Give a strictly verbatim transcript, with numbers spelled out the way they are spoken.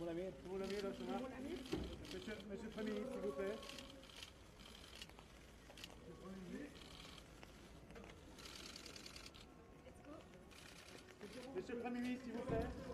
le monde a mis, tout le monde a mis le chemin. Monsieur, monsieur le Premier ministre, s'il vous plaît. Monsieur le Premier ministre, s'il vous plaît.